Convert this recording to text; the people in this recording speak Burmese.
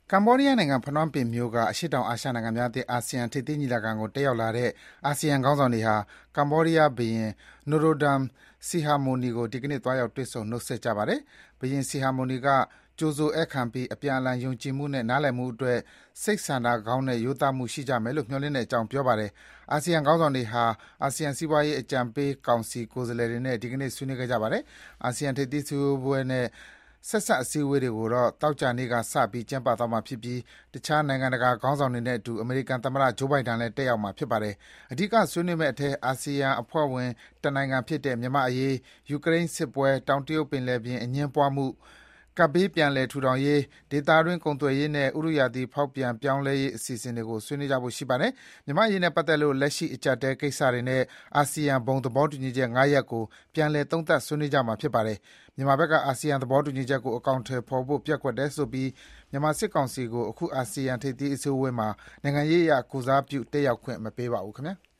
ကမ္ဘောဒီးယားနိုင်ငံ၊ ဖနွမ်းပင်မြို့က အရှေ့တောင်အာရှနိုင်ငံများအသင်း အာဆီယံထိပ်သီးညီလာခံကို တက်ရောက်လာတဲ့ အာဆီယံခေါင်းဆောင်တွေဟာ ကမ္ဘောဒီးယားဘုရင် Norodom Sihamoni ကို ဒီကနေ့ သွားရောက် တွေ့ဆုံ နှုတ်ဆက်ကြပါတယ်။ ဘုရင် Sihamoni က ကြိုဆိုဧည့်ခံပြီး အပြန်အလှန် ယုံကြည်မှုနဲ့ နားလည်မှုအတွက် စိတ်ဆန္ဒကောင်းနဲ့ ရိုးသားမှုရှိကြမယ်လို့ မျှော်လင့်တဲ့အကြောင်း ပြောပါတယ်။ အာဆီယံခေါင်းဆောင်တွေဟာ အာဆီယံစီးပွားရေးအကြံပေးကောင်စီ ကိုယ်စားလှယ်တွေနဲ့ ဒီကနေ့ ဆွေးနွေးခဲ့ကြပါတယ်။ အာဆီယံထိပ်သီးစည်းဝေးပွဲနဲ့ ဆက်စပ် အစည်းအဝေးတွေကိုတော့ သောကြာနေ့ကစပြီး ကျင်းပသွားမှာဖြစ်ပြီး တခြား နိုင်ငံတကာခေါင်းဆောင်တွေနဲ့အတူ အမေရိကန်သမ္မတ Joe Biden လည်း တက်ရောက်မှာ ဖြစ်ပါတယ်။ အဓိက ဆွေးနွေးမယ့်အထဲ အာဆီယံအဖွဲ့ဝင်တနိုင်ငံဖြစ်တဲ့ မြန်မာ့အရေး၊ ယူကရိန်းစစ်ပွဲ၊ တောင်တရုတ်ပင်လယ်ပြင် အငြင်းပွားမှု၊ ကပ်ဘေး ပြန်လည်ထူထောင်ရေး၊ ဒေသတွင်း ကုန်သွယ်ရေးနဲ့ ဥတုရာသီ ဖောက်ပြန်ပြောင်းလဲရေး အစီအစဉ်တွေကို ဆွေးနွေးကြဖို့ ရှိပါတယ်။ မြန်မာ့အရေးနဲ့ပတ်သက်လို့ လက်ရှိ အကျပ်အတည်းကိစ္စတွေနဲ့ အာဆီယံ ဘုံသဘောတူညီချက် ၅ ရပ်ကို ပြန်လည် သုံးသပ် ဆွေးနွေးကြမှာ ဖြစ်ပါတယ်။ မြန်မာဘက်က အာဆီယံသဘောတူညီချက်ကို အကောင်အထည်ဖော်ဖို့ ပျက်ကွက်တယ်ဆိုပြီး မြန်မာစစ်ကောင်စီကို အခု အာဆီယံထိပ်သီးအစည်းအဝေးမှာ နိုင်ငံရေးအရ ကိုယ်စားပြု တက်ရောက်ခွင့် မပေးပါဘူး။